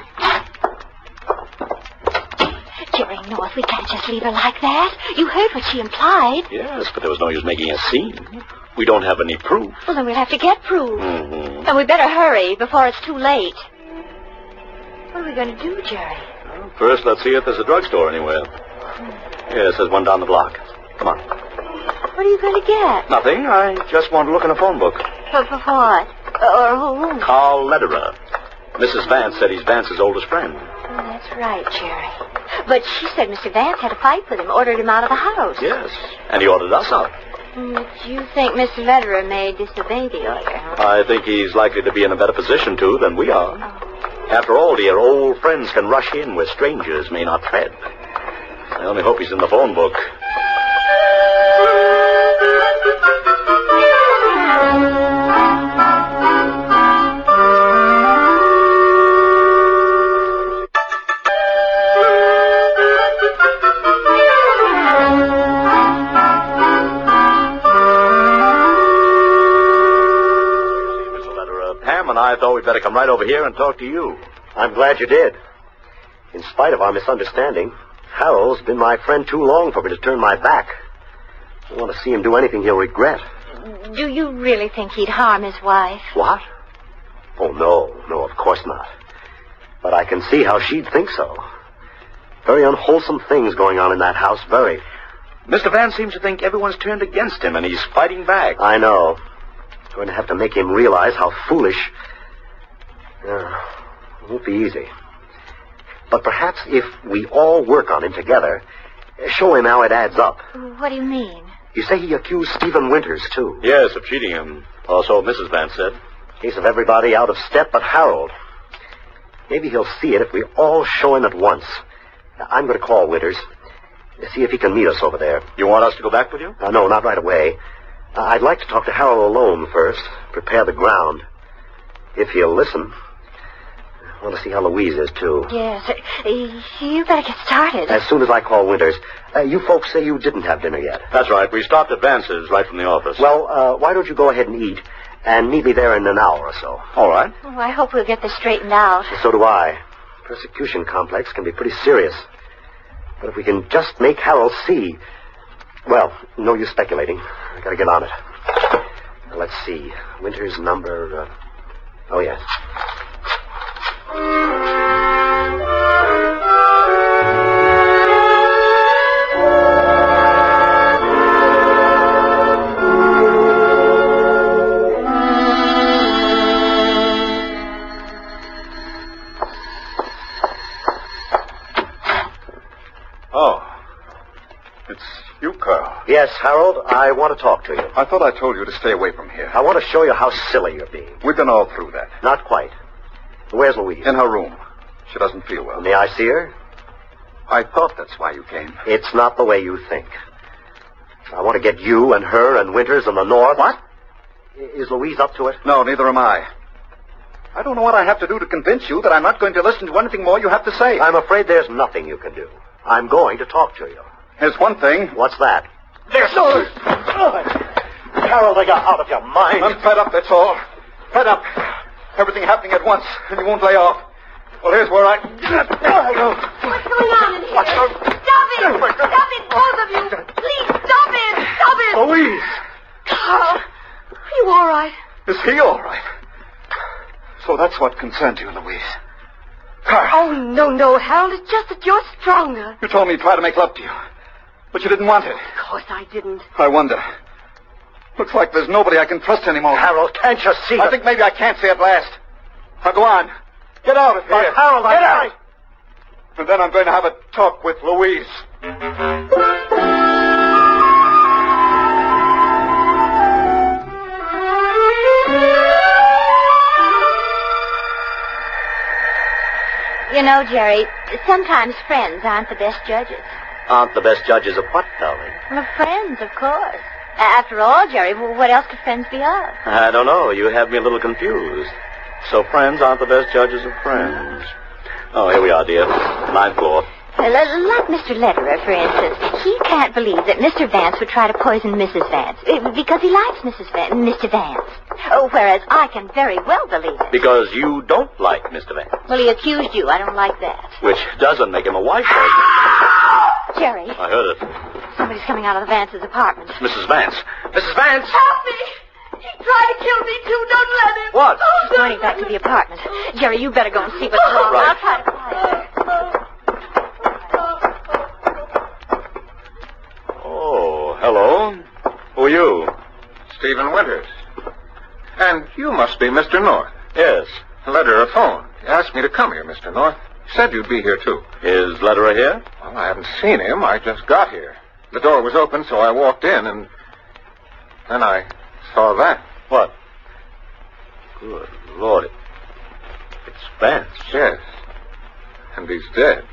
Jerry North, we can't just leave her like that. You heard what she implied. Yes, but there was no use making a scene. We don't have any proof. Well, then we'll have to get proof. Mm-hmm. And we better hurry before it's too late. What are we going to do, Jerry? Well, first, let's see if there's a drugstore anywhere. Hmm. Yes, there's one down the block. Come on. What are you going to get? Nothing. I just want to look in a phone book. For, for what? Or who? Carl Lederer. Missus Vance said he's Vance's oldest friend. Oh, that's right, Jerry. But she said Mister Vance had a fight with him, ordered him out of the house. Yes, and he ordered us out. But you think Mister Lederer may disobey the order, huh? I think he's likely to be in a better position, too, than we are. Oh. After all, dear, old friends can rush in where strangers may not tread. I only hope he's in the phone book. I thought we'd better come right over here and talk to you. I'm glad you did. In spite of our misunderstanding, Harold's been my friend too long for me to turn my back. I want to see him do anything he'll regret. Do you really think he'd harm his wife? What? Oh, no. No, of course not. But I can see how she'd think so. Very unwholesome things going on in that house, very. Mister Vance seems to think everyone's turned against him, and he's fighting back. I know. I'm going to have to make him realize how foolish... Uh, it won't be easy. But perhaps if we all work on him together, show him how it adds up. What do you mean? You say he accused Stephen Winters, too. Yes, of cheating him. Also, Missus Vance said. Case of everybody out of step but Harold. Maybe he'll see it if we all show him at once. I'm going to call Winters. See if he can meet us over there. You want us to go back with you? Uh, no, not right away. Uh, I'd like to talk to Harold alone first. Prepare the ground. If he'll listen. I want to see how Louise is, too. Yes. Uh, you better get started. As soon as I call Winters. Uh, you folks say you didn't have dinner yet. That's right. We stopped at Vance's right from the office. Well, uh, why don't you go ahead and eat and meet me there in an hour or so? All right. Oh, I hope we'll get this straightened out. So do I. Persecution complex can be pretty serious. But if we can just make Harold see... Well, no use speculating. I gotta get on it. Now, let's see. Winter's number... Uh... Oh, yes. Yes, Harold, I want to talk to you. I thought I told you to stay away from here. I want to show you how silly you're being. We've been all through that. Not quite. Where's Louise? In her room. She doesn't feel well. May I see her? I thought that's why you came. It's not the way you think. I want to get you and her and Winters in the north. What? Is Louise up to it? No, neither am I. I don't know what I have to do to convince you that I'm not going to listen to anything more you have to say. I'm afraid there's nothing you can do. I'm going to talk to you. There's one thing. What's that? There's no... Harold, are you out of your mind? I'm fed up, that's all. Fed up. Everything happening at once, and you won't lay off. Well, here's where I... What's going on in here? What's going... Stop it! Stop it, both of you! Please, stop it! Stop it! Louise! Carl, are you all right? Is he all right? So that's what concerns you, Louise. Carl. Oh, no, no, Harold. It's just that you're stronger. You told me to try to make love to you, but you didn't want it. Of course I didn't. I wonder. Looks like there's nobody I can trust anymore. Harold, can't you see I it? think maybe I can't see at last. Now go on. Get out of here. But Harold, Get I... out. And then I'm going to have a talk with Louise. You know, Jerry, sometimes friends aren't the best judges. Aren't the best judges of what, darling? Well, friends, of course. After all, Jerry, what else could friends be of? I don't know. You have me a little confused. So friends aren't the best judges of friends. Oh, here we are, dear. Ninth floor. Uh, like Mister Lederer, for instance. He can't believe that Mister Vance would try to poison Missus Vance uh, because he likes Missus Vance, Mister Vance. Oh, whereas I can very well believe it. Because you don't like Mister Vance. Well, he accused you. I don't like that. Which doesn't make him a wife. Jerry. I heard it. Somebody's coming out of the Vance's apartment. It's Missus Vance. Missus Vance! Help me! He tried to kill me, too. Don't let him. What? Oh, She's pointing back to the apartment. Jerry, you better go and see what's wrong. Right. I'll try to find her. Oh, hello. Who are you? Stephen Winters. And you must be Mister North. Yes. Lederer phoned. He asked me to come here, Mister North. He said you'd be here, too. Is Lederer here? Well, I haven't seen him. I just got here. The door was open, so I walked in, and then I saw that. What? Good Lord. It's Vance. Yes. And he's dead.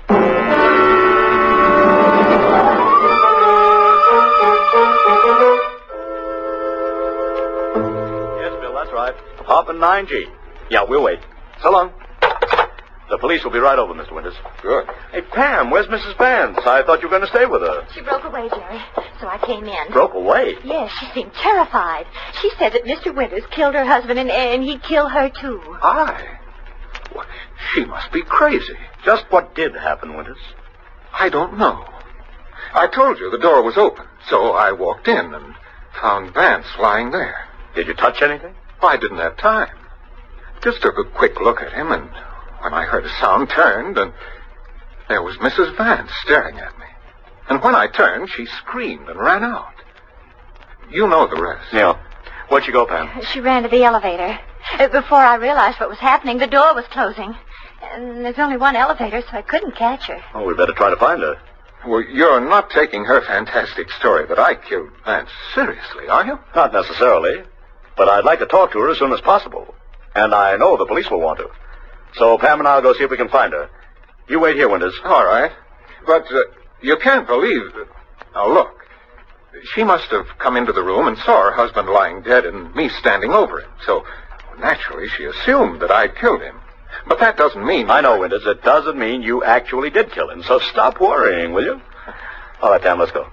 Yes, Bill, that's right. Hop in nine G. Yeah, we'll wait. So long. The police will be right over, Mister Winters. Good. Hey, Pam, where's Missus Vance? I thought you were going to stay with her. She broke away, Jerry, so I came in. Broke away? Yes, she seemed terrified. She said that Mister Winters killed her husband, and, and he'd kill her, too. I? Well, she must be crazy. Just what did happen, Winters? I don't know. I told you the door was open, so I walked in and found Vance lying there. Did you touch anything? I didn't have time. Just took a quick look at him, and when I heard a sound, turned, and there was Missus Vance staring at me. And when I turned, she screamed and ran out. You know the rest. Yeah. Where'd she go, Pam? She ran to the elevator. Uh, Before I realized what was happening, the door was closing. And there's only one elevator, so I couldn't catch her. Oh, we better try to find her. Well, you're not taking her fantastic story that I killed Vance seriously, are you? Not necessarily. But I'd like to talk to her as soon as possible. And I know the police will want to. So Pam and I'll go see if we can find her. You wait here, Winters. All right. But uh, you can't believe... Now, look. She must have come into the room and saw her husband lying dead and me standing over him. So Naturally, she assumed that I'd killed him. But that doesn't mean... I know, Winters. It doesn't mean you actually did kill him. So stop worrying, will you? All right, Tam, let's go.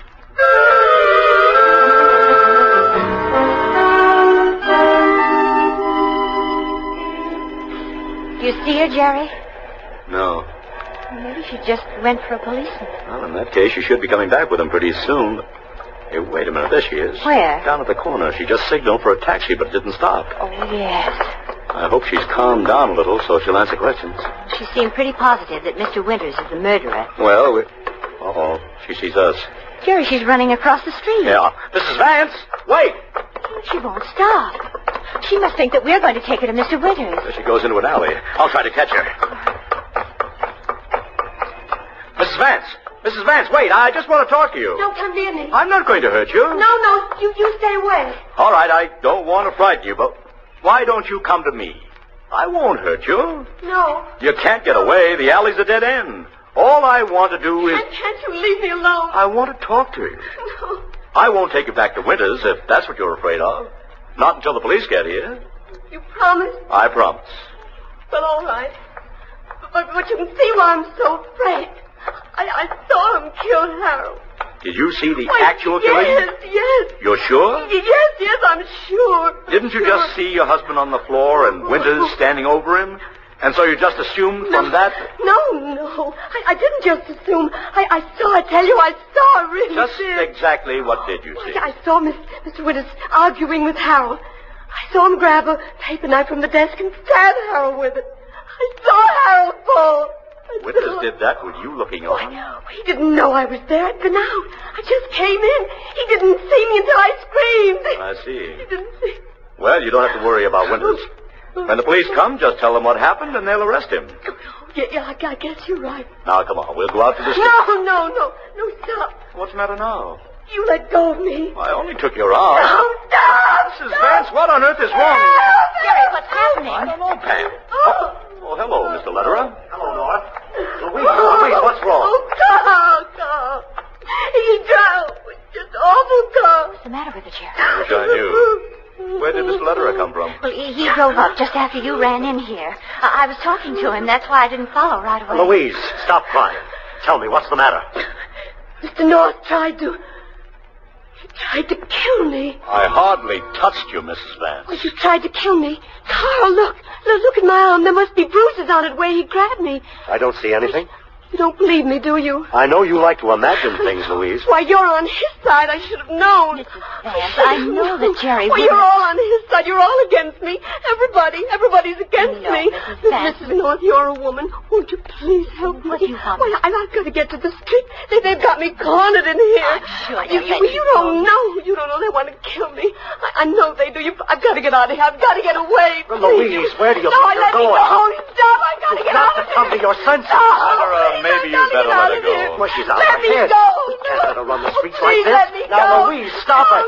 Do you see her, Jerry? No. Maybe she just went for a policeman. Well, in that case, she should be coming back with him pretty soon. Hey, wait a minute. There she is. Where? Down at the corner. She just signaled for a taxi, but it didn't stop. Oh, yes. I hope she's calmed down a little so she'll answer questions. She seemed pretty positive that Mister Winters is the murderer. Well, we... Uh-oh. She sees us. Jerry, she's running across the street. Yeah. Missus Vance, wait! She won't stop. She must think that we're going to take her to Mister Winters. There she goes into an alley. I'll try to catch her. Missus Vance! Missus Vance, wait. I just want to talk to you. Don't come near me. I'm not going to hurt you. No, no. You, you stay away. All right, I don't want to frighten you, but why don't you come to me? I won't hurt you. No. You can't get away. The alley's a dead end. All I want to do is... Can't, can't you leave me alone? I want to talk to you. No. I won't take you back to Winters if that's what you're afraid of. Not until the police get here. You promise? I promise. Well, all right. But, but you can see why I'm so afraid. I, I saw him kill Harold. Did you see the Why, actual killing? Yes, yes. You're sure? Yes, yes, I'm sure. Didn't you sure. just see your husband on the floor and Winters standing over him? And so you just assumed from no, that... No, no. I, I didn't just assume. I, I saw, I tell you, I saw, I really Just did. exactly what did you see? I, I saw Miss, Mister Winters arguing with Harold. I saw him grab a paper knife from the desk and stab Harold with it. I saw Harold fall. Winters did that with you looking on? He didn't know I was there. I'd been out. I just came in. He didn't see me until I screamed. I see. He didn't see. Well, you don't have to worry about Winters. When the police come, just tell them what happened and they'll arrest him. Yeah, yeah, I, I guess you're right. Now, come on. We'll go out to the street. No, no, no. No, stop. What's the matter now? You let go of me. I only took your arm. No, stop! Missus Vance, what on earth is wrong? Jerry, what's happening? I don't know, Pam. Oh, oh hello, Mister Lederer. Hello, North. Louise, Louise, what's wrong? Oh, Carl, Carl. He drowned. Just awful, Carl. What's the matter with the Jerry? I wish I knew. Where did Mister Lederer come from? Well, he, he drove up just after you ran in here. I, I was talking to him. That's why I didn't follow right away. Louise, stop crying. Tell me, what's the matter? Mister North tried to... He tried to kill me. I hardly touched you, Missus Vance. Well, you tried to kill me. Carl, look. Look, look at my arm. There must be bruises on it where he grabbed me. I don't see anything. You don't believe me, do you? I know you like to imagine things, Louise. Why, you're on his side. I should have known. Missus Vance, I know that Jerry... Well, wouldn't- you're all on his side. You're all against me. Everybody. Everybody's against No, me. Missus Vance. Missus North, you're a woman. Won't you please help me? What do you want? Well, I- I've got to get to the street. They, they've got me cornered in here. I'm sure you, they'll you, let you you don't go. know. You don't know. They want to kill me. I, I know they do. You, I've got to get out of here. I've got to get away. Well, please. Louise, where do you no, think I you're let going? me go. Stop. I've got to You've get got out to of come here. to your senses. No, Lederer, please, maybe I've you got to better get let out her of go. here. Well, she's out Let of me her head. go. You can't let her run the streets Please like this. let me Now, go. Louise, stop no, it.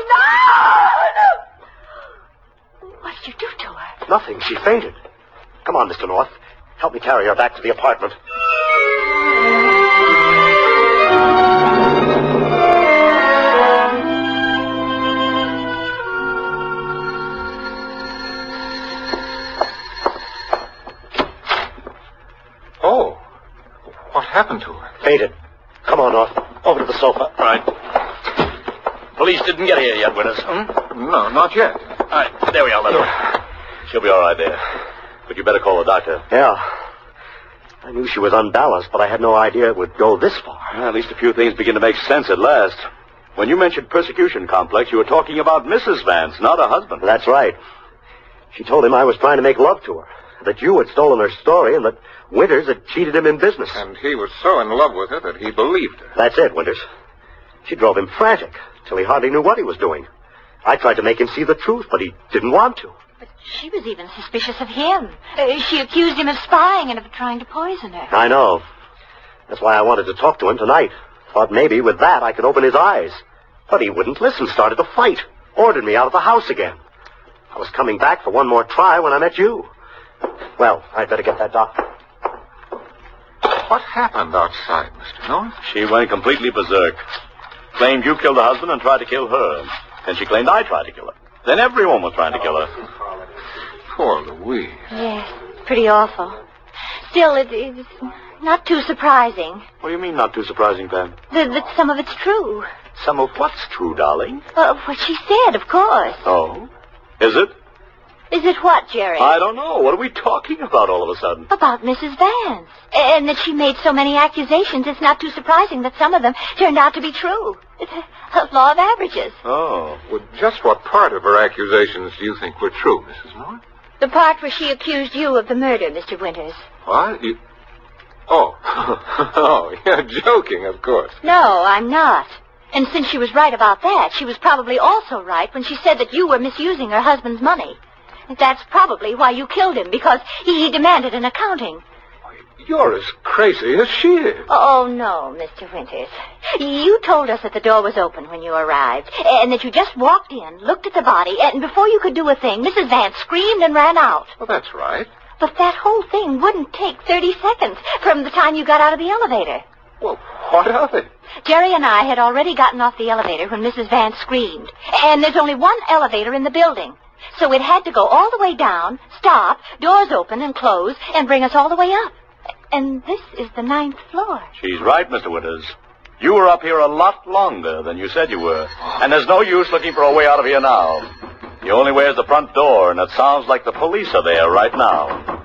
No. What did you do to her? Nothing. She fainted. Come on, Mister North. Help me carry her back to the apartment. Oh. What happened to her? Fainted. Come on, North. Over to the sofa. Right. Police didn't get here yet, Winters. Hmm? No, not yet. All right, there we are, Lederer. She'll be all right there. But you better call the doctor. Yeah. I knew she was unbalanced, but I had no idea it would go this far. Well, at least a few things begin to make sense at last. When you mentioned persecution complex, you were talking about Missus Vance, not her husband. That's right. She told him I was trying to make love to her, that you had stolen her story, and that Winters had cheated him in business. And he was so in love with her that he believed her. That's it, Winters. She drove him frantic, till he hardly knew what he was doing. I tried to make him see the truth, but he didn't want to. But she was even suspicious of him. Uh, she accused him of spying and of trying to poison her. I know. That's why I wanted to talk to him tonight. Thought maybe with that I could open his eyes. But he wouldn't listen, started to fight. Ordered me out of the house again. I was coming back for one more try when I met you. Well, I'd better get that doctor. What happened outside, Mister North? She went completely berserk. Claimed you killed her husband and tried to kill her. Then she claimed I tried to kill her. Then everyone was trying to kill her. Poor Louise. Yes, pretty awful. Still, it, it's not too surprising What do you mean, not too surprising, Van? that, that some of it's true. Some of what's true, darling? Well, what she said, of course. Oh? Is it? Is it what, Jerry? I don't know. What are we talking about all of a sudden? About Missus Vance. And that she made so many accusations, it's not too surprising that some of them turned out to be true. It's a, a law of averages. Oh. Well, just what part of her accusations do you think were true, Missus Moore? The part where she accused you of the murder, Mister Winters. What? You... Oh. Oh, you're joking, of course. No, I'm not. And since she was right about that, she was probably also right when she said that you were misusing her husband's money. That's probably why you killed him, because he, he demanded an accounting. You're as crazy as she is. Oh, no, Mister Winters. You told us that the door was open when you arrived, and that you just walked in, looked at the body, and before you could do a thing, Missus Vance screamed and ran out. Well, that's right. But that whole thing wouldn't take thirty seconds from the time you got out of the elevator. Well, what of it? Jerry and I had already gotten off the elevator when Missus Vance screamed, and there's only one elevator in the building. So it had to go all the way down, stop, doors open and close, and bring us all the way up. And this is the ninth floor. She's right, Mister Winters. You were up here a lot longer than you said you were. And there's no use looking for a way out of here now. The only way is the front door, and it sounds like the police are there right now.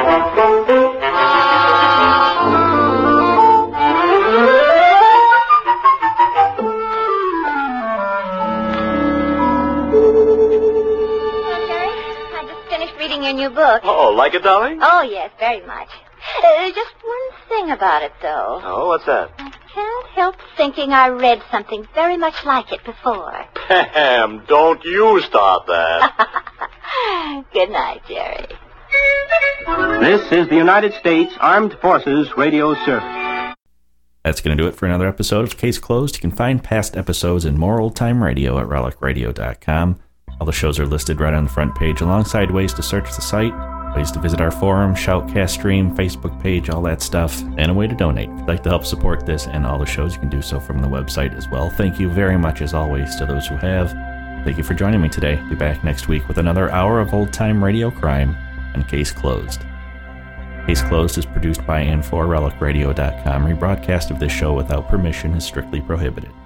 Reading your new book. Oh, like it, darling? Oh, yes, very much. Uh, just one thing about it, though. Oh, what's that? I can't help thinking I read something very much like it before. Pam, don't you start that. Good night, Jerry. This is the United States Armed Forces Radio Service. That's going to do it for another episode of Case Closed. You can find past episodes and more old-time radio at relic radio dot com. All the shows are listed right on the front page, alongside ways to search the site, ways to visit our forum, Shoutcast stream, Facebook page, all that stuff, and a way to donate. If you'd like to help support this and all the shows, you can do so from the website as well. Thank you very much, as always, to those who have. Thank you for joining me today. Be back next week with another hour of old-time radio crime and Case Closed. Case Closed is produced by and for relic radio dot com. Rebroadcast of this show without permission is strictly prohibited.